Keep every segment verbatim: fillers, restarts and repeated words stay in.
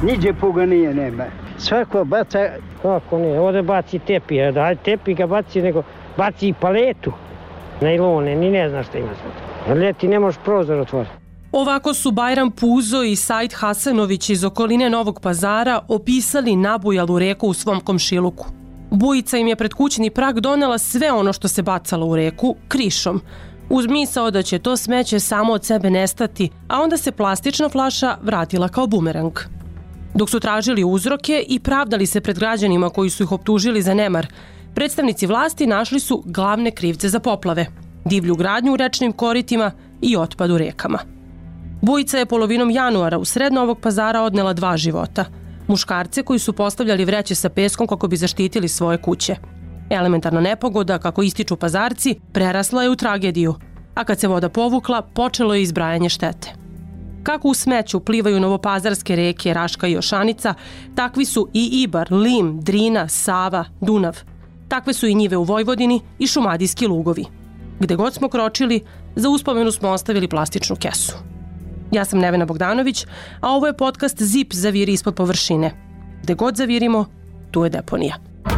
Niđe puga nije, nema. Svako baca... Kako nije, ovdje baci tepi, da tepi ga baci, nego baci i paletu. Najlone, ni ne zna šta ima sad. Ljeti ne možeš prozor otvoriti. Ovako su Bajram Puzo i Said Hasanović iz okoline Novog Pazara opisali nabujalu reku u svom komšiluku. Bujica im je pred kućni prag donela sve ono što se bacalo u reku krišom, uz misao da će to smeće samo od sebe nestati, a onda se plastična flaša vratila kao bumerang. Dok su tražili uzroke i pravdali se pred građanima koji su ih optužili za nemar, predstavnici vlasti našli su glavne krivce za poplave, divlju gradnju u rečnim koritima i otpad u rekama. Bujica je polovinom januara u sred Novog Pazara odnela dva života. Muškarce koji su postavljali vreće sa peskom kako bi zaštitili svoje kuće. Elementarna nepogoda, kako ističu Pazarci, prerasla je u tragediju, a kad se voda povukla, počelo je izbrajanje štete. Kako u smeću plivaju novopazarske reke Raška i Ošanica, takvi su i Ibar, Lim, Drina, Sava, Dunav. Takve su i njive u Vojvodini i šumadijski lugovi. Gde god smo kročili, za uspomenu smo ostavili plastičnu kesu. Ja sam Nevena Bogdanović, a ovo je podcast Zip zaviri ispod površine. Gde god zavirimo, tu je deponija.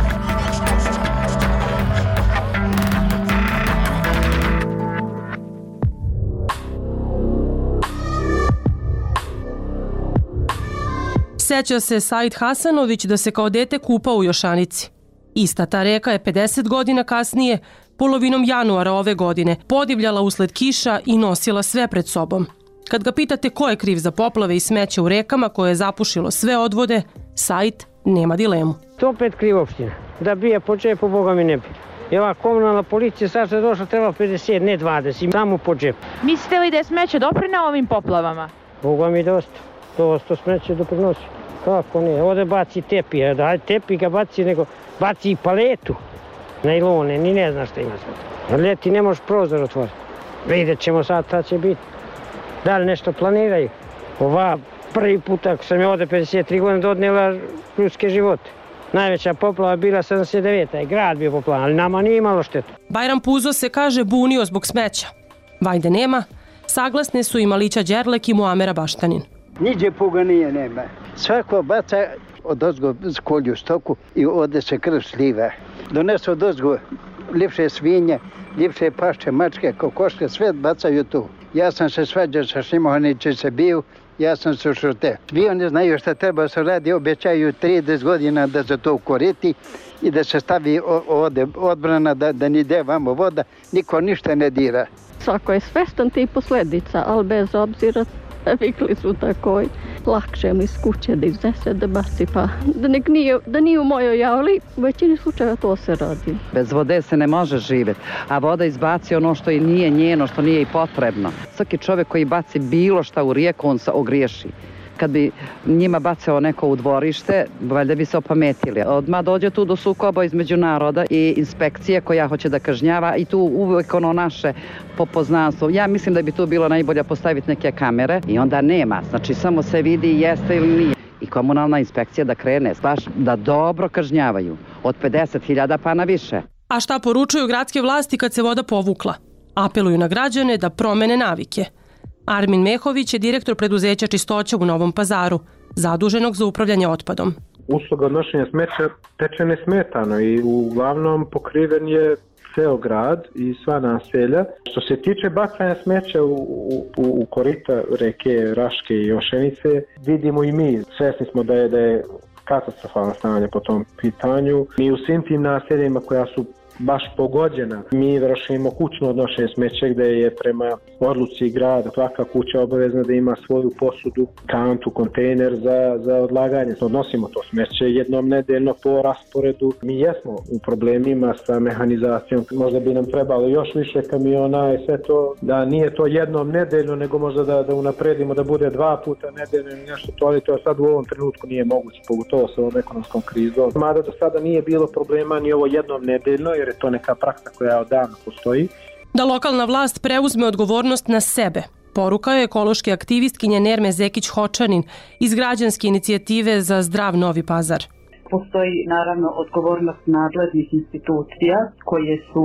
Seća se Said Hasanović da se kao dete kupao u Jošanici. Ista ta reka je pedeset godina kasnije, polovinom januara ove godine, podivljala usled kiša i nosila sve pred sobom. Kad ga pitate ko je kriv za poplave i smeće u rekama koje je zapušilo sve odvode, Said nema dilemu. To opet kriv opština. Da bije po džepu, Boga mi ne bi. I ova komunalna policija sad što je došla treba pedeset, ne dvadeset, samo po džepu. Mislite li da je smeće doprineo ovim poplavama? Boga mi dosta. Dosta smeće doprinosi. Kako nije, ovdje baci tepi, da tepi ga baci, nego baci i paletu. Najlone, ni ne zna šta ima sad. Ljeti ne možeš prozor otvoriti. Vidjet ćemo sad šta će biti. Da li nešto planiraju? Ova prvi put ako sam je ovdje pedeset tri godine odnela ljudske živote. Najveća poplava bila sedamdeset devete. je grad bio poplavan, ali nama nije imalo štetu. Bajram Puzo se kaže bunio zbog smeća. Vajde nema, saglasne su i Malića Đerlek i Muamera Baštanin. Niđe puga nije, nema. Svako baca od ozgo kolju stoku i ovdje se krv sliva. Donesu od ozgo ljepše svinje, ljepše pašče, mačke, kokoške, sve bacaju tu. Ja sam se svađao sa svima, oni će se biju, ja sam se šute. Svi oni znaju šta treba se radi, obećaju trideset godina da se to ukoriti i da se stavi ovdje odbrana, da, da ni de vamo voda, niko ništa ne dira. Svako je svestan tih posljedica, ali bez obzira vikli su tako, lakše mi iz kuće da iznese, da baci, pa da, nek nije, da nije u mojoj javli, u većini slučajeva to se radi. Bez vode se ne može živjeti, a voda izbaci ono što i nije njeno, što nije i potrebno. Svaki čovjek koji baci bilo šta u rijeku, on se ogriješi. Kad bi njima bacao neko u dvorište, valjda bi se opametili. Odmah dođe tu do sukoba između naroda i inspekcije koja hoće da kažnjava i tu uvijek ono naše popoznanstvo. Ja mislim da bi tu bilo najbolje postaviti neke kamere i onda nema. Znači samo se vidi jeste ili nije. I komunalna inspekcija da krene, baš da dobro kažnjavaju. Od pedeset hiljada pa na više. A šta poručuju gradske vlasti kad se voda povukla? Apeluju na građane da promene navike. Armin Mehović je direktor preduzeća Čistoća u Novom Pazaru, zaduženog za upravljanje otpadom. Usluga odnošenja smeća teče nesmetano i uglavnom pokriven je ceo grad i sva naselja. Što se tiče bacanja smeća u, u, u korita reke Raške i Ošenice, vidimo i mi, svesni smo da je, da je katastrofalno stanje po tom pitanju. Mi u svim tim naseljima koja su baš pogođena. Mi vršimo kućno odnošenje smeća gde je prema odluci grada svaka kuća obavezna da ima svoju posudu, kantu, kontejner za, za odlaganje. Odnosimo to smeće jednom nedeljno po rasporedu. Mi jesmo u problemima sa mehanizacijom. Možda bi nam trebalo još više kamiona i sve to, da nije to jednom nedeljno, nego možda da, da unapredimo da bude dva puta nedeljno ili nešto to, ali to sad u ovom trenutku nije moguće, pogotovo sa ovom ekonomskom krizom. Mada do sada nije bilo problema ni ovo jednom nedeljno, jer je to neka praksa koja odavno postoji. Da lokalna vlast preuzme odgovornost na sebe, poruka je ekološke aktivistkinje Nerme Zekić-Hočanin iz građanske inicijative za zdrav Novi Pazar. Postoji naravno odgovornost nadležnih institucija koje su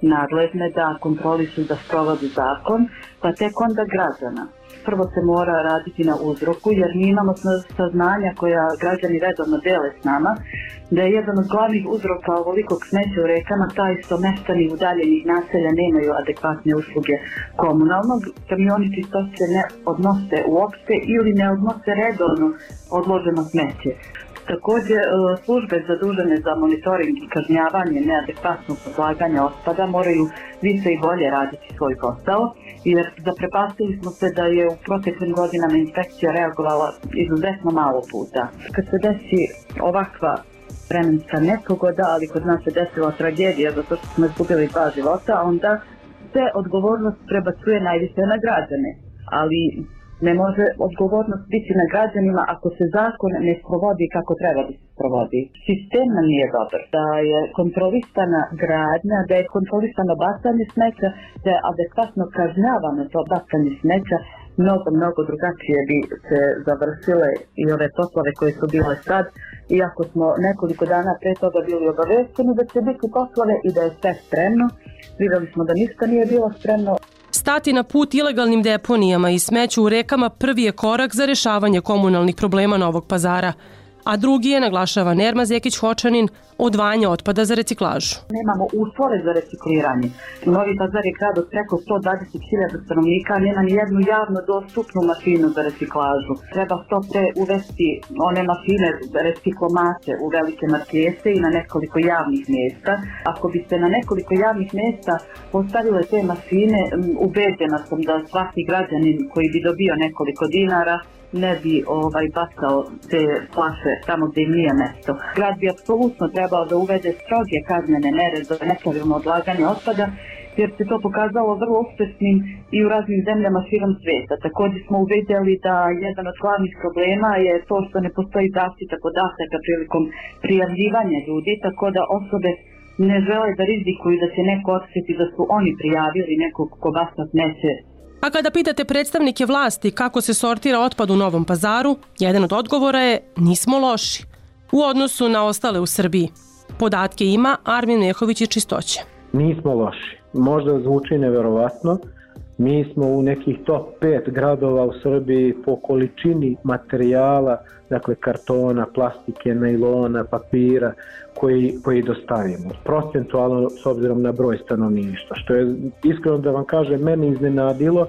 nadležne da kontrolišu da sprovode zakon, pa tek onda građana. Prvo se mora raditi na uzroku, jer mi imamo saznanja koja građani redovno dele s nama, da je jedan od glavnih uzroka ovolikog smeća u rekama taj što meštani udaljenih naselja nemaju adekvatne usluge komunalnog, kamioni čistoće ne odnose uopšte ili ne odnose redovno odloženo smeće. Također, službe zadužene za monitoring i kažnjavanje neadekvatnog odlaganja otpada moraju više i bolje raditi svoj posao, jer zaprepastili smo se da je u proteklim godinama inspekcija reagovala izuzetno malo puta. Kad se desi ovakva vremenska nepogoda, ali kod nas se desila tragedija zato što smo izgubili dva života, onda se odgovornost prebacuje najviše na građane, ali ne može odgovornost biti na građanima ako se zakon ne sprovodi kako treba da se sprovodi. Sistem nam nije dobar, da je kontrolisana gradnja, da je kontrolisano bacanje smeća, da je adekvatno kažnjavano to bacanje smeća, mnogo, mnogo drugačije bi se završile i ove poplave koje su bile sad, iako smo nekoliko dana pre toga bili obavešteni da će biti poplave i da je sve spremno. Videli smo da ništa nije bilo spremno. Stati na put ilegalnim deponijama i smeću u rekama prvi je korak za rešavanje komunalnih problema Novog Pazara, a drugi je, naglašava Nerma Zekić-Hočanin, odvajanje otpada za reciklažu. Nemamo uslove za recikliranje. Novi Pazar je grad od preko sto dvadeset hiljada stanovnika, nema ni jednu javno dostupnu mašinu za reciklažu. Treba što pre uvesti one mašine, reciklomate u velike markete i na nekoliko javnih mjesta. Ako bi se na nekoliko javnih mjesta postavile te mašine, ubeđena sam da svaki građanin koji bi dobio nekoliko dinara ne bi ovaj, bacao te flaše tamo gdje im nije mesto. Grad bi apsolutno trebao da uvede stroge kaznene mere za nepravilno odlaganje otpada, jer se to pokazalo vrlo uspešnim i u raznim zemljama širom svijeta. Također smo uvidjeli da jedan od glavnih problema je to što ne postoji zaštita podataka prilikom prijavljivanja ljudi, tako da osobe ne žele da rizikuju da će neko otkriti da su oni prijavili nekog ko baca smeće. A kada pitate predstavnike vlasti kako se sortira otpad u Novom Pazaru, jedan od odgovora je nismo loši u odnosu na ostale u Srbiji. Podatke ima Armin Mehović iz Čistoće. Nismo loši. Možda zvuči neverovatno. Mi smo u nekih top pet gradova u Srbiji po količini materijala, dakle kartona, plastike, najlona, papira koji, koji dostavimo. Procentualno s obzirom na broj stanovništva, što je iskreno da vam kažem meni iznenadilo,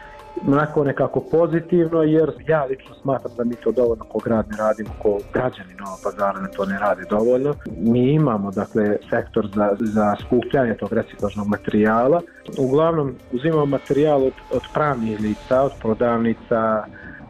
onako nekako pozitivno, jer ja lično smatram da mi to dovoljno ko grad ne radimo, ko građani Novog Pazara ne to ne rade dovoljno. Mi imamo dakle sektor za, za skupljanje tog reciklažnog materijala. Uglavnom uzimamo materijal od, od pravnih lica, od prodavnica,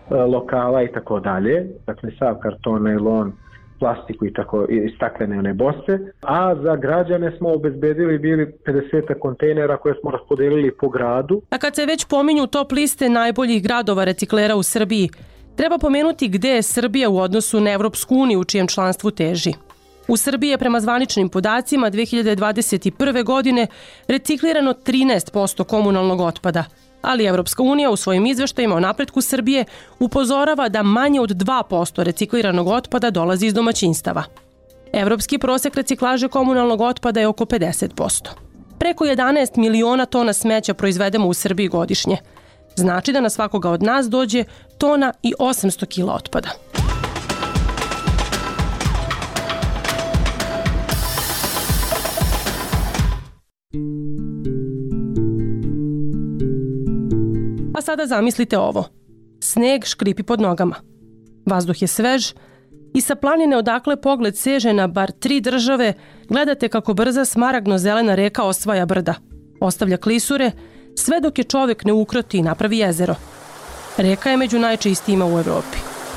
lokala i tako dalje. Dakle sav karton, najlon, plastiku i tako i staklene one boce, a za građane smo obezbedili bili pedeset kontejnera koje smo raspodelili po gradu. A kad se već pominju top liste najboljih gradova reciklera u Srbiji, treba pomenuti gde je Srbija u odnosu na Evropsku uniju u čijem članstvu teži. U Srbiji je prema zvaničnim podacima dve hiljade dvadeset prve. godine reciklirano trinaest posto komunalnog otpada, ali Evropska unija u svojim izveštajima o napretku Srbije upozorava da manje od dva posto recikliranog otpada dolazi iz domaćinstava. Evropski prosek reciklaže komunalnog otpada je oko pedeset posto. Preko jedanaest miliona tona smeća proizvedemo u Srbiji godišnje. Znači da na svakoga od nas dođe tona i osamsto kila otpada. A sada zamislite ovo. Sneg škripi pod nogama. Vazduh je svež i sa planine odakle pogled seže na bar tri države gledate kako brza smaragno-zelena reka osvaja brda. Ostavlja klisure, sve dok je čovjek ne ukroti i napravi jezero. Reka je među najčistijima u Evropi.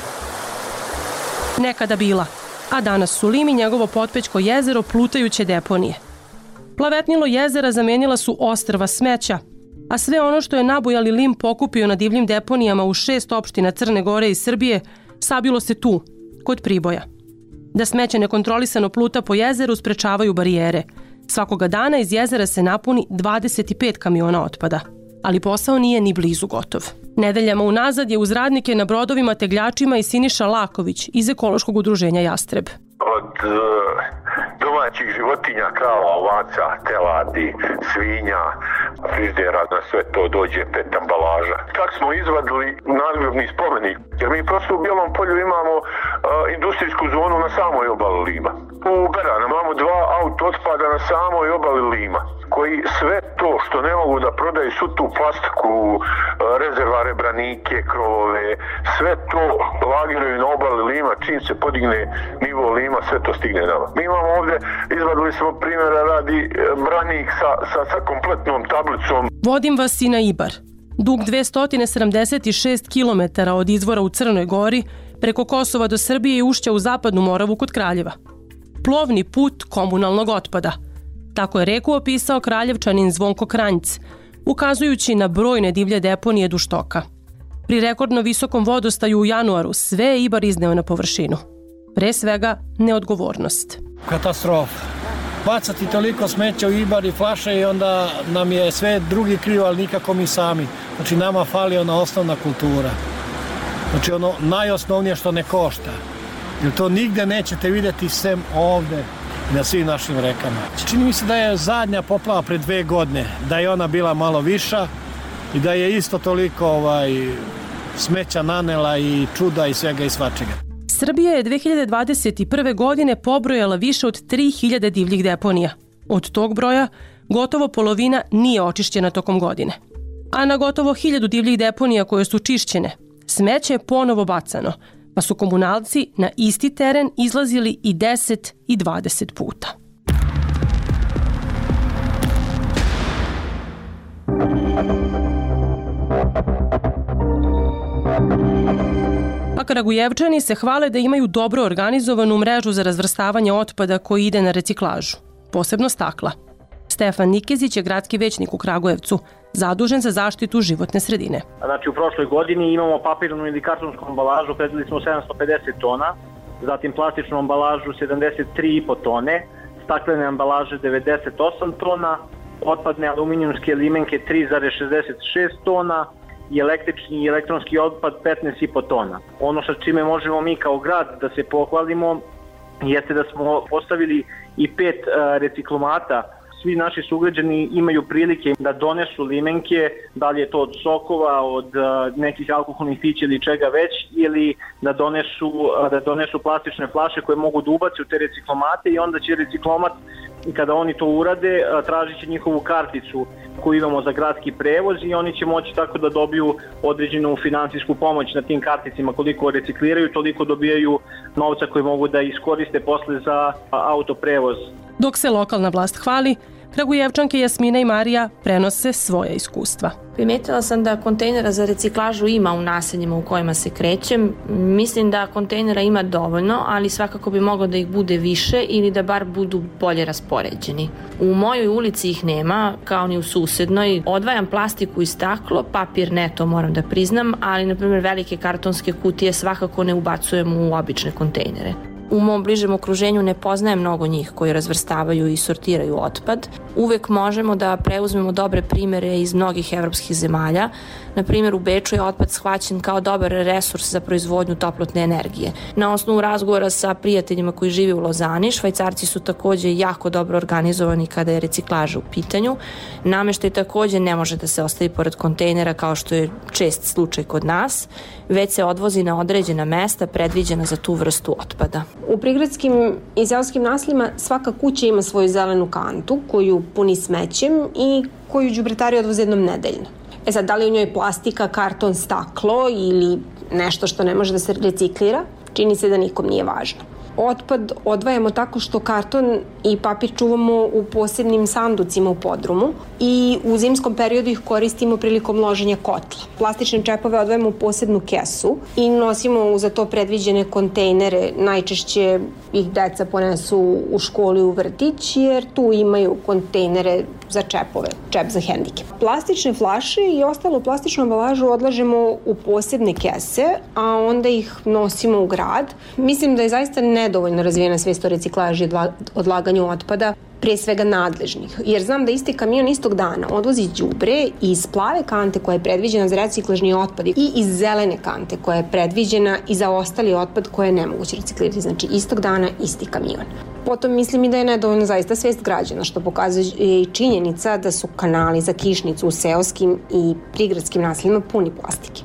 Nekada bila, a danas su Lim i njegovo potpećko jezero plutajuće deponije. Plavetnilo jezera zamenila su ostrva smeća, a sve ono što je nabujali Lim pokupio na divljim deponijama u šest opština Crne Gore i Srbije sabilo se tu, kod Priboja. Da smeće nekontrolisano pluta po jezeru sprečavaju barijere. Svakoga dana iz jezera se napuni dvadeset pet kamiona otpada, ali posao nije ni blizu gotov. Nedeljama unazad je uz radnike na brodovima tegljačima i Siniša Laković iz ekološkog udruženja Jastreb. Od domaćih životinja, krava, ovaca, teladi, svinja, frižidera, na sve to dođe pet ambalaža. Tako smo izvadili nadgrobni spomenik, jer mi prosto u Bijelom Polju imamo uh, industrijsku zonu na samoj obali Lima. U Beranu imamo dva auto otpada na samoj obali Lima, koji sve to što ne mogu da prodaju, svu tu plastiku, uh, rezervare, branike, krovove, sve to lagiraju na obali Lima, čim se podigne nivo Lima, sve to stigne nama. Mi imamo ovdje, izvadili smo primjera radi branik sa, sa, sa kompletnom tablicom. Vodim vas i na Ibar. Dug dvesta sedamdeset šest kilometara od izvora u Crnoj Gori, preko Kosova do Srbije i ušća u Zapadnu Moravu kod Kraljeva. Plovni put komunalnog otpada. Tako je reku opisao kraljevčanin Zvonko Kranjc, ukazujući na brojne divlje deponije duž toka. Pri rekordno visokom vodostaju u januaru sve je Ibar izneo na površinu. Pre svega, neodgovornost. Katastrofa. Bacati toliko smeća u Ibar i flaše i onda nam je sve drugi kriv, ali nikako mi sami. Znači nama fali ona osnovna kultura. Znači ono najosnovnije što ne košta. Jer to nigde nećete vidjeti sem ovde na svim našim rekama. Čini mi se da je zadnja poplava pre dve godine, da je ona bila malo viša i da je isto toliko ovaj, smeća nanela i čuda i svega i svačega. Srbija je dve hiljade dvadeset prve. godine pobrojala više od tri hiljade divljih deponija. Od tog broja, gotovo polovina nije očišćena tokom godine. A na gotovo hiljadu divljih deponija koje su čišćene, smeće je ponovo bacano, pa su komunalci na isti teren izlazili i deset i dvadeset puta. A Kragujevčani se hvale da imaju dobro organizovanu mrežu za razvrstavanje otpada koji ide na reciklažu, posebno stakla. Stefan Nikezić je gradski većnik u Kragujevcu, zadužen za zaštitu životne sredine. Znači u prošloj godini imamo papirnu ili kartonsku ambalažu, predvideli smo sedamsto pedeset tona, zatim plastičnu ambalažu sedamdeset tri i po tone, staklene ambalaže devedeset osam tona, otpadne aluminijumske limenke tri zarez šezdeset šest tona, i električni i elektronski otpad petnaest i po tona. Ono sa čime možemo mi kao grad da se pohvalimo jeste da smo postavili i pet uh, reciklomata. Svi naši sugrađani imaju prilike da donesu limenke, da li je to od sokova, od uh, nekih alkoholnih pića ili čega već, ili da donesu, uh, da donesu plastične flaše koje mogu da ubaci u te reciklomate i onda će reciklomat, kada oni to urade, tražit će njihovu karticu koju imamo za gradski prevoz i oni će moći tako da dobiju određenu finansijsku pomoć na tim karticima. Koliko recikliraju, toliko dobijaju novca koji mogu da iskoriste posle za autoprevoz. Dok se lokalna vlast hvali, Kragujevčanke Jasmina i Marija prenose svoja iskustva. Primetila sam da kontejnera za reciklažu ima u naseljima u kojima se krećem. Mislim da kontejnera ima dovoljno, ali svakako bi moglo da ih bude više ili da bar budu bolje raspoređeni. U mojoj ulici ih nema, kao ni u susednoj. Odvajam plastiku i staklo, papir ne, to moram da priznam, ali na primjer velike kartonske kutije svakako ne ubacujem u obične kontejnere. U mom bližem okruženju ne poznajem mnogo njih koji razvrstavaju i sortiraju otpad. Uvek možemo da preuzmemo dobre primere iz mnogih evropskih zemalja. Na primjer, u Beču je otpad shvaćen kao dobar resurs za proizvodnju toplotne energije. Na osnovu razgovora sa prijateljima koji žive u Lozani, Švajcarci su takođe jako dobro organizovani kada je reciklaža u pitanju. Nameštaj takođe ne može da se ostavi pored kontejnera kao što je čest slučaj kod nas, već se odvozi na određena mesta predviđena za tu vrstu otpada. U prigradskim i seoskim naseljima svaka kuća ima svoju zelenu kantu koju puni smećem i koju đubretari odvoze jednom nedeljno. E sad, da li u njoj plastika, karton, staklo ili nešto što ne može da se reciklira, čini se da nikom nije važno. Otpad odvajamo tako što karton i papir čuvamo u posebnim sanducima u podrumu i u zimskom periodu ih koristimo prilikom loženja kotla. Plastične čepove odvajamo u posebnu kesu i nosimo za to predviđene kontejnere. Najčešće ih deca ponesu u školu i u vrtić jer tu imaju kontejnere za čepove, čep za hendikep. Plastične flaše i ostalu plastičnu ambalažu odlažemo u posebne kese, a onda ih nosimo u grad. Mislim da je zaista nedovoljno razvijena svijest o reciklaži i odlaganju otpada, prije svega nadležnih, jer znam da isti kamion istog dana odvozi đubre iz plave kante koja je predviđena za reciklažni otpad i iz zelene kante koja je predviđena i za ostali otpad koje je nemoguće reciklirati. Znači istog dana isti kamion. Potom mislim i da je nedovoljno zaista svest građana, što pokazuje i činjenica da su kanali za kišnicu u seoskim i prigradskim naseljima puni plastike.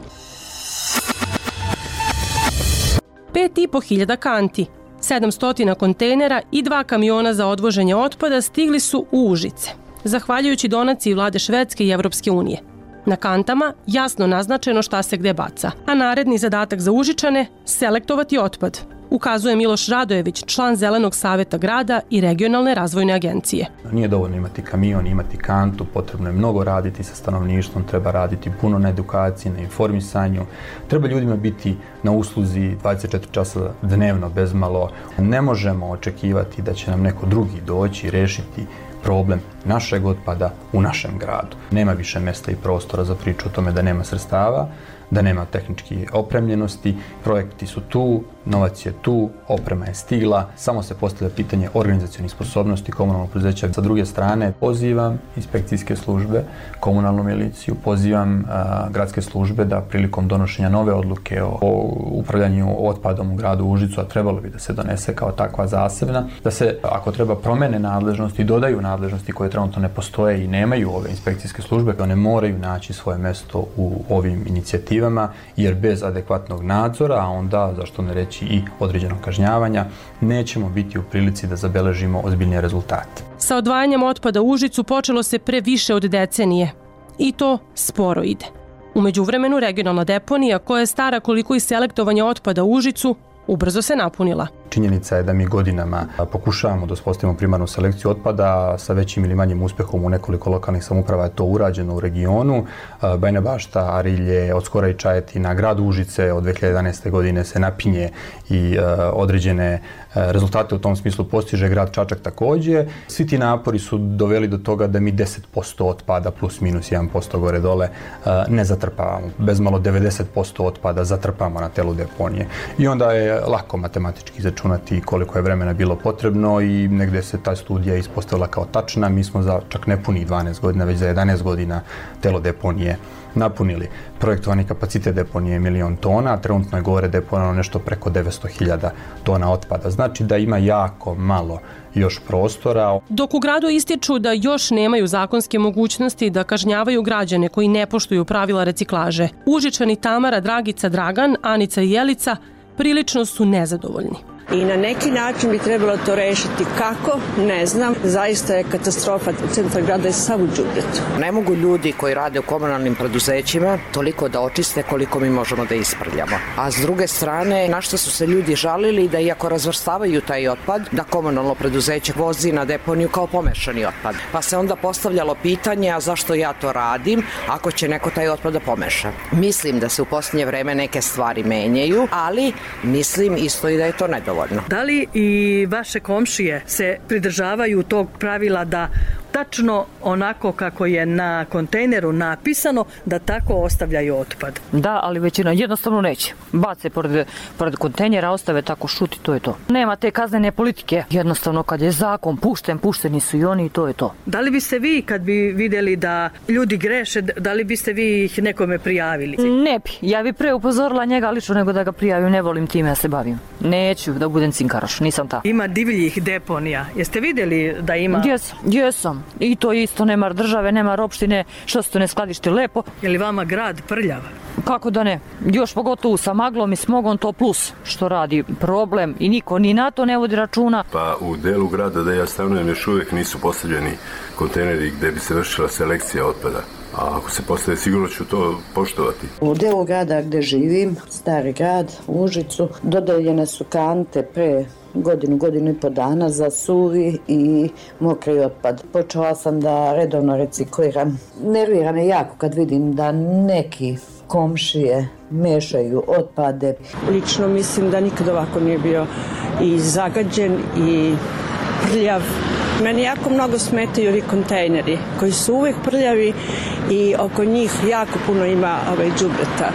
Pet i po hiljada kanti, sedamsto kontejnera i dva kamiona za odvoženje otpada stigli su u Užice, zahvaljujući donaciji vlade Švedske i Evropske unije. Na kantama jasno naznačeno šta se gde baca, a naredni zadatak za Užičane – selektovati otpad, ukazuje Miloš Radojević, član Zelenog saveta grada i regionalne razvojne agencije. Nije dovoljno imati kamion, imati kantu, potrebno je mnogo raditi sa stanovništvom, treba raditi puno na edukaciji, na informisanju, treba ljudima biti na usluzi dvadeset četiri časa dnevno bezmalo. Ne možemo očekivati da će nam neko drugi doći i rešiti problem našeg otpada u našem gradu. Nema više mjesta i prostora za priču o tome da nema sredstava, da nema tehničke opremljenosti, projekti su tu, novac je tu, oprema je stigla, samo se postavlja pitanje organizacionih sposobnosti komunalnog preduzeća. Sa druge strane, pozivam inspekcijske službe, komunalnu miliciju, pozivam a, gradske službe da prilikom donošenja nove odluke o, o upravljanju otpadom u gradu Užicu, a trebalo bi da se donese kao takva zasebna, da se, ako treba, promene nadležnosti, dodaju nadležnosti koje trenutno ne postoje i nemaju ove inspekcijske službe, one moraju naći svoje mesto u ovim inicijativama, jer bez adekvatnog nadzora, a onda, zašto ne reći, i određenog kažnjavanja, nećemo biti u prilici da zabeležimo ozbiljnije rezultate. Sa odvajanjem otpada u Užicu počelo se pre više od decenije. I to sporo ide. U međuvremenu regionalna deponija, koja je stara koliko i selektovanje otpada u Užicu, ubrzo se napunila. Činjenica je da mi godinama pokušavamo da uspostavimo primarnu selekciju otpada, sa većim ili manjim uspehom u nekoliko lokalnih samouprava je to urađeno u regionu. Bajina Bašta, Arilje, od skora i Čajetina, grad Užice od dve hiljade jedanaeste. godine se napinje i određene rezultate u tom smislu postiže, grad Čačak također. Svi ti napori su doveli do toga da mi deset posto otpada plus minus jedan posto gore dole ne zatrpavamo. Bez malo devedeset posto otpada zatrpamo na telu deponije. I onda je lako matematički izračunati koliko je vremena bilo potrebno i negdje se ta studija ispostavila kao tačna. Mi smo za čak ne punih dvanaest godina, već za jedanaest godina telo deponije napunili. Projektovani kapacitet deponije je milion tona, a trenutno je gore deponirano nešto preko devetsto hiljada tona otpada. Znači da ima jako malo još prostora. Dok u gradu ističu da još nemaju zakonske mogućnosti da kažnjavaju građane koji ne poštuju pravila reciklaže, Užičani Tamara, Dragica, Dragan, Anica i Jelica prilično su nezadovoljni. I na neki način bi trebalo to rešiti. Kako? Ne znam. Zaista je katastrofa. Centar grada je sav u đubretu. Ne mogu ljudi koji rade u komunalnim preduzećima toliko da očiste koliko mi možemo da isprljamo. A s druge strane, na što su se ljudi žalili da iako razvrstavaju taj otpad, da komunalno preduzeće vozi na deponiju kao pomešani otpad. Pa se onda postavljalo pitanje, a zašto ja to radim ako će neko taj otpad da pomeša. Mislim da se u posljednje vreme neke stvari menjaju, ali mislim isto i da je to nedovoljno. Da li i vaše komšije se pridržavaju tog pravila da tačno onako kako je na kontejneru napisano da tako ostavljaju otpad? Da, ali većina jednostavno neće. Bace pored, pored kontejnera, ostave tako, šuti, to je to. Nema te kaznene politike. Jednostavno kad je zakon pušten, pušteni su i oni i to je to. Da li biste vi, kad bi vidjeli da ljudi greše, da li biste vi ih nekome prijavili? Ne bi. Ja bi pre upozorila njega lično nego da ga prijavim. Ne volim time ja se bavim. Neću da budem cinkaraš, nisam ta. Ima divljih deponija. Jeste vidjeli da ima? Jesam, jesam. I to isto, nema države, nema opštine, što se to ne skladišti lepo. Je li vama grad prljav? Kako da ne? Još pogotovo sa maglom i smogom, to plus što radi problem i niko ni na to ne vodi računa. Pa u delu grada da ja stanujem još uvijek nisu postavljeni kontejneri gdje bi se vršila selekcija otpada. A ako se postave, sigurno ću to poštovati. U delu grada gdje živim, stari grad, u Užicu, dodeljene su kante pre godinu, godinu i po dana za suvi i mokri otpad. Počela sam da redovno recikliram. Nervira me jako kad vidim da neki komšije mešaju otpade. Lično mislim da nikad ovako nije bio i zagađen i prljav. Meni jako mnogo smetaju ovi kontejneri koji su uvijek prljavi i oko njih jako puno ima ovaj đubreta.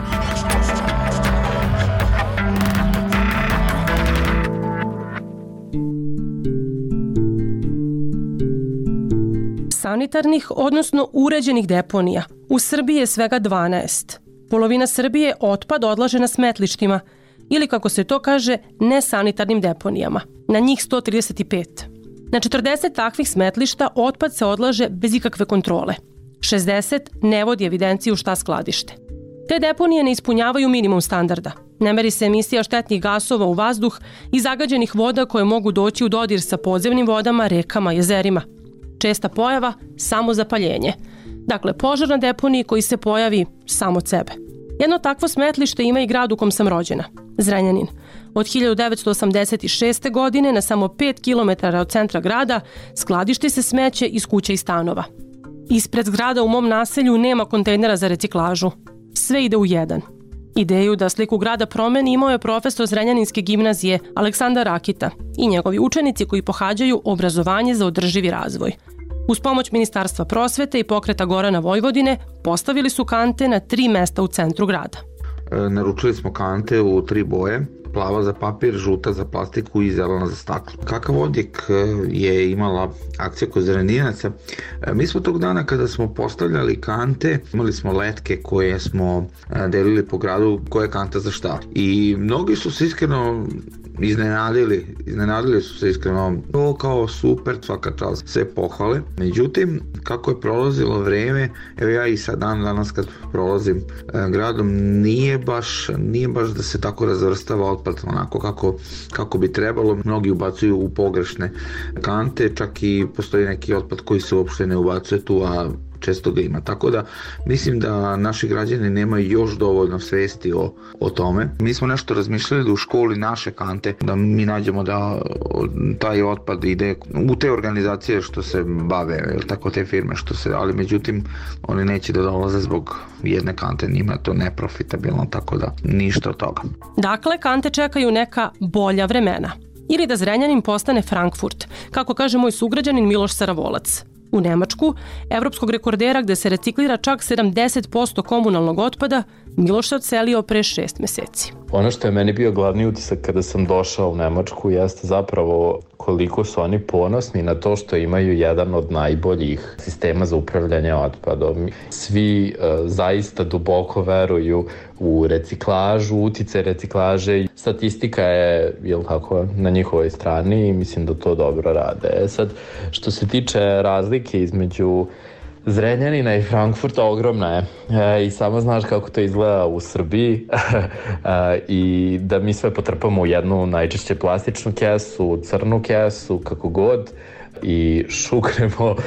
Sanitarnih, odnosno uređenih deponija u Srbiji je svega dvanaest. Polovina Srbije otpad odlaže na smetlištima, ili kako se to kaže, nesanitarnim deponijama, na njih sto trideset pet. Na četrdeset takvih smetlišta otpad se odlaže bez ikakve kontrole. šezdeset ne vodi evidenciju šta skladište. Te deponije ne ispunjavaju minimum standarda. Ne meri se emisija štetnih gasova u vazduh i zagađenih voda koje mogu doći u dodir sa podzemnim vodama, rekama, jezerima. Česta pojava – samo zapaljenje. Dakle, požar na deponiji koji se pojavi sam od sebe. Jedno takvo smetlište ima i grad u kom sam rođena, Zrenjanin. Od hiljadu devetsto osamdeset šeste. godine na samo pet kilometara od centra grada skladišti se smeće iz kuća i stanova. Ispred zgrada u mom naselju nema kontejnera za reciklažu. Sve ide u jedan. Ideju da sliku grada promeni imao je profesor Zrenjaninske gimnazije Aleksandar Rakita i njegovi učenici koji pohađaju obrazovanje za održivi razvoj. Uz pomoć Ministarstva prosvete i Pokreta Gorana Vojvodine postavili su kante na tri mesta u centru grada. Naručili smo kante u tri boje, plava za papir, žuta za plastiku i zelena za staklo. Kakav odjek je imala akcija kod Zrenjaninaca? Mi smo tog dana kada smo postavljali kante, imali smo letke koje smo delili po gradu, koja je kanta za šta. I mnogi su se iskreno iznenadili, iznenadili su se iskreno, to kao super, svaka čast, sve pohvale. Međutim, kako je prolazilo vreme, evo ja i sad dan danas kad prolazim gradom, nije baš, nije baš da se tako razvrstava otpad onako kako, kako bi trebalo. Mnogi ubacuju u pogrešne kante, čak i postoji neki otpad koji se uopšte ne ubacuje tu, a često ga ima. Tako da mislim da naši građani nemaju još dovoljno svesti o, o tome. Mi smo nešto razmišljali da u školi naše kante, da mi nađemo da taj otpad ide u te organizacije što se bave, tako te firme što se, ali međutim oni neće da dolaze zbog jedne kante, njima je to neprofitabilno, tako da ništa od toga. Dakle, kante čekaju neka bolja vremena. Ili da Zrenjanin postane Frankfurt, kako kaže moj sugrađanin Miloš Saravolac. U Nemačku, evropskog rekordera gde se reciklira čak sedamdeset posto komunalnog otpada, Miloš se odselio pre šest meseci. Ono što je meni bio glavni utisak kada sam došao u Nemačku jeste zapravo koliko su oni ponosni na to što imaju jedan od najboljih sistema za upravljanje otpadom. Svi uh, zaista duboko veruju u reciklažu, utice reciklaže. Statistika je, jel tako, na njihovoj strani i mislim da to dobro rade. Sad, što se tiče razlike između Zrenjanina i Frankfurta, ogromna je. E, I samo znaš kako to izgleda u Srbiji e, i da mi sve potrpamo u jednu najčešće plastičnu kesu, crnu kesu, kako god, i šuknemo u,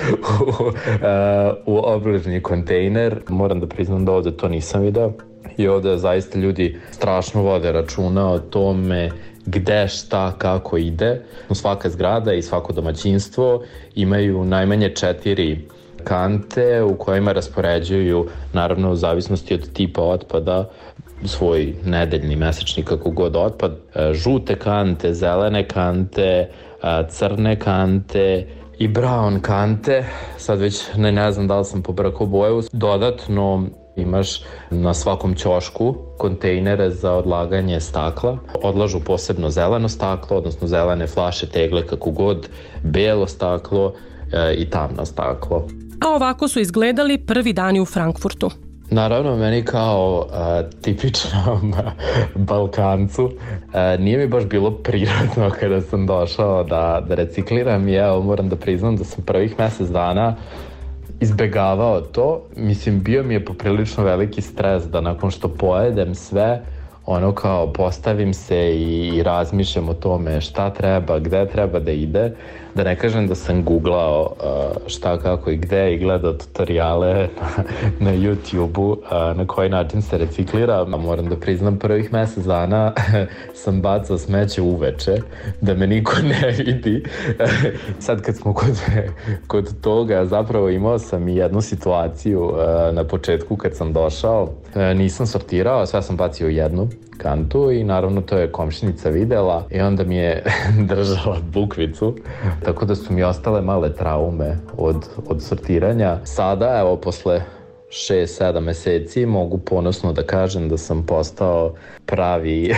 u obližnji kontejner. Moram da priznam da ovde to nisam video i ovde zaista ljudi strašno vode računa o tome gde, šta, kako ide. Svaka zgrada i svako domaćinstvo imaju najmanje četiri kante u kojima raspoređuju, naravno u zavisnosti od tipa otpada, svoj nedeljni, mesečni, kako god otpad, žute kante, zelene kante, crne kante i brown kante. Sad već ne, ne znam da li sam pobrkao boju. Dodatno imaš na svakom ćošku kontejnere za odlaganje stakla. Odlažu posebno zeleno staklo, odnosno zelene flaše, tegle, kako god, belo staklo e, i tamno staklo. A ovako su izgledali prvi dani u Frankfurtu. Naravno, meni kao uh, tipičnom Balkancu uh, nije mi baš bilo prirodno kada sam došao da, da recikliram i evo moram da priznam da sam prvih mesec dana izbegavao to. Mislim, bio mi je poprilično veliki stres da nakon što pojedem sve, ono kao postavim se i, i razmišljam o tome šta treba, gde treba da ide. Da ne kažem da sam googlao uh, šta, kako i gde i gledao tutoriale na, na YouTube-u uh, na koji način se reciklira. Moram da priznam, prvih mesec dana sam bacao smeće uveče da me niko ne vidi. Sad kad smo kod, kod toga, zapravo imao sam i jednu situaciju uh, na početku kad sam došao. Uh, nisam sortirao, sve sam bacio u jednu kantu i naravno to je komšinica videla i onda mi je držala bukvicu, tako da su mi ostale male traume od, od sortiranja. Sada, evo, posle šest sedam meseci mogu ponosno da kažem da sam postao pravi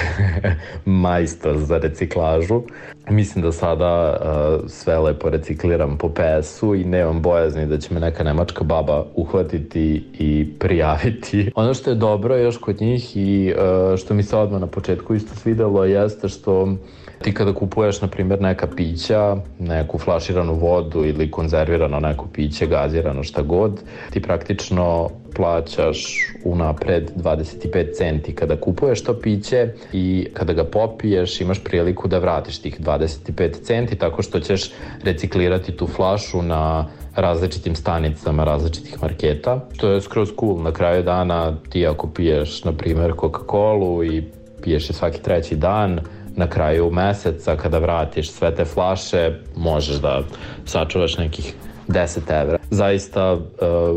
majstor za reciklažu. Mislim da sada uh, sve lepo recikliram po P S-u i nemam bojazni da će me neka nemačka baba uhvatiti i prijaviti. Ono što je dobro još kod njih i uh, što mi se odmah na početku isto svidelo jeste što ti kada kupuješ, na primjer, neka pića, neku flaširanu vodu ili konzervirano neko piće, gazirano, šta god, ti praktično plaćaš unapred dvadeset pet centi kada kupuješ to piće i kada ga popiješ imaš priliku da vratiš tih dvadeset pet centi tako što ćeš reciklirati tu flašu na različitim stanicama različitih marketa. To je skroz cool. Na kraju dana ti ako piješ, na primjer, Coca-Colu i piješ je svaki treći dan, na kraju meseca kada vratiš sve te flaše možeš da sačuvaš nekih deset evra. Zaista, uh,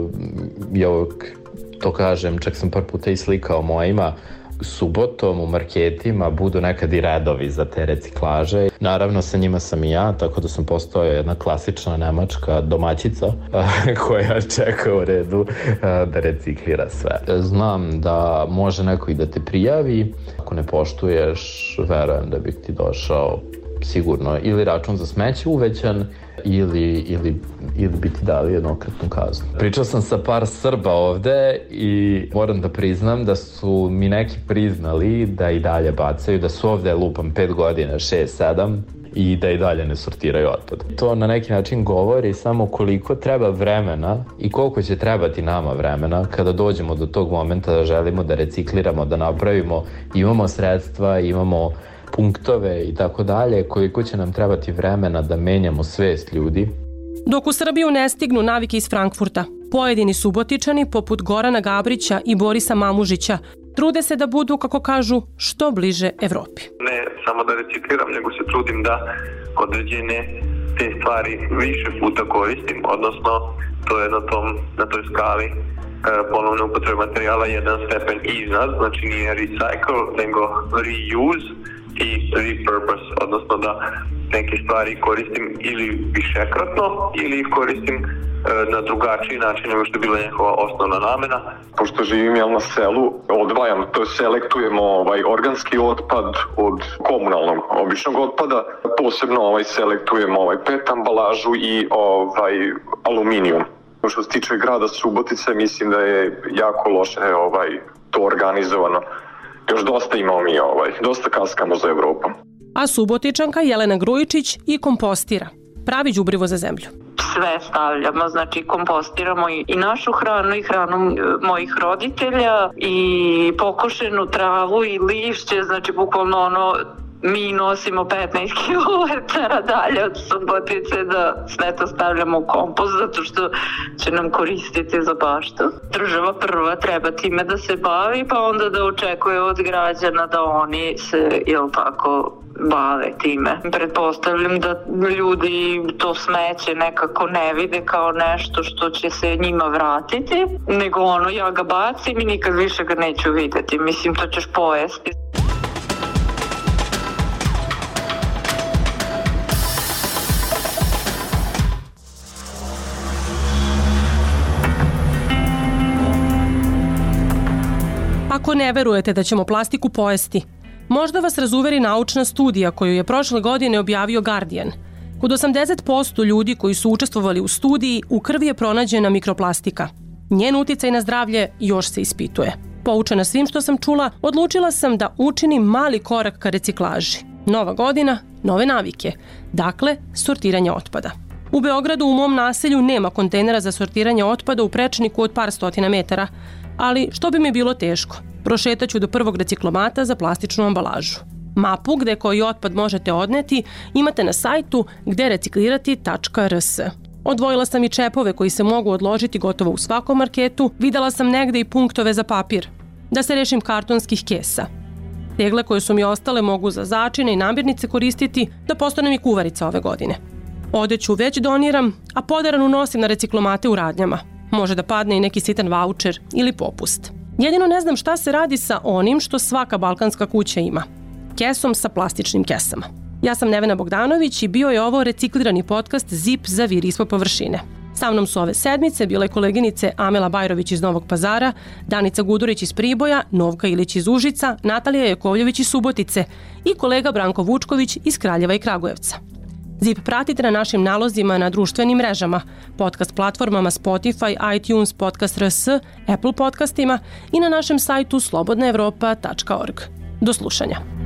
ja uvijek to kažem, čak sam par puta i slikao mojima, subotom u marketima budu nekad i redovi za te reciklaže. Naravno, sa njima sam i ja, tako da sam postao jedna klasična nemačka domaćica koja čeka u redu da reciklira sve. Znam da može neko i da te prijavi. Ako ne poštuješ, verujem da bih ti došao sigurno ili račun za smeće uvećan ili, ili, ili bi ti dali jednokratnu kaznu. Pričao sam sa par Srba ovde i moram da priznam da su mi neki priznali da i dalje bacaju, da su ovde lupam pet godina, šest, sedam i da i dalje ne sortiraju otpad. To na neki način govori samo koliko treba vremena i koliko će trebati nama vremena kada dođemo do tog momenta da želimo da recikliramo, da napravimo, imamo sredstva, imamo punktove i tako dalje, koliko će nam trebati vremena da menjamo svest ljudi. Dok u Srbiju ne stignu navike iz Frankfurta, pojedini Subotičani, poput Gorana Gabrića i Borisa Mamužića, trude se da budu, kako kažu, što bliže Evropi. Ne samo da recikliram, nego se trudim da određene te stvari više puta koristim, odnosno to je na, tom, na toj skali e, ponovne upotrebe materijala jedan stepen iznad, znači nije recycle, nego reuse i repurpose, odnosno da neke stvari koristim ili višekratno ili ih koristim e, na drugačiji način nego što je bila njihova osnovna namena. Pošto živim jel, na selu, odvajam, to selektujemo ovaj, organski otpad od komunalnog običnog otpada, posebno ovaj, selektujemo ovaj, pet ambalažu i ovaj, aluminijum. Što se tiče grada Subotice, mislim da je jako loše ovaj, to organizovano. Još dosta imamo mi, ovaj, dosta kaskamo za Evropom. A Subotičanka Jelena Grujičić i kompostira. Pravi đubrivo za zemlju. Sve stavljamo, znači kompostiramo i, i našu hranu i hranu mojih roditelja i pokošenu travu i lišće, znači bukvalno ono mi nosimo petnaest kilometara dalje od Subotice da sve to stavljamo u kompost zato što će nam koristiti za baštu. Država prva treba time da se bavi pa onda da očekuje od građana da oni se, jel tako, bave time. Pretpostavljam da ljudi to smeće nekako ne vide kao nešto što će se njima vratiti, nego ono ja ga bacim i nikad više ga neću videti. Mislim, to ćeš pojesti. Ako ne verujete da ćemo plastiku pojesti, možda vas razuveri naučna studija koju je prošle godine objavio Guardian. Kod osamdeset posto ljudi koji su učestvovali u studiji u krvi je pronađena mikroplastika. Njen uticaj na zdravlje još se ispituje. Poučena svim što sam čula, odlučila sam da učinim mali korak ka reciklaži. Nova godina, nove navike. Dakle, sortiranje otpada. U Beogradu u mom naselju nema kontejnera za sortiranje otpada u prečniku od par stotina metara, ali što bi mi bilo teško, prošetaću do prvog reciklomata za plastičnu ambalažu. Mapu gde koji otpad možete odneti imate na sajtu gde reciklirati tačka er es. Odvojila sam i čepove koji se mogu odložiti gotovo u svakom marketu, videla sam negde i punktove za papir, da se rešim kartonskih kesa. Tegle koje su mi ostale mogu za začine i namirnice koristiti da postanem i kuvarica ove godine. Odeću već doniram, a poderanu nosim na reciklomate u radnjama. Može da padne i neki sitan vaučer ili popust. Jedino ne znam šta se radi sa onim što svaka balkanska kuća ima. Kesom sa plastičnim kesama. Ja sam Nevena Bogdanović i bio je ovo reciklirani podcast Zip za vir ispod površine. Sa mnom su ove sedmice bile koleginice Amela Bajrović iz Novog Pazara, Danica Gudurić iz Priboja, Novka Ilić iz Užica, Natalija Jakovljević iz Subotice i kolega Branko Vučković iz Kraljeva i Kragujevca. Zip pratite na našim nalozima na društvenim mrežama, podcast platformama Spotify, iTunes, Podcast R S, Apple podcastima i na našem sajtu slobodna evropa tačka org. Do slušanja.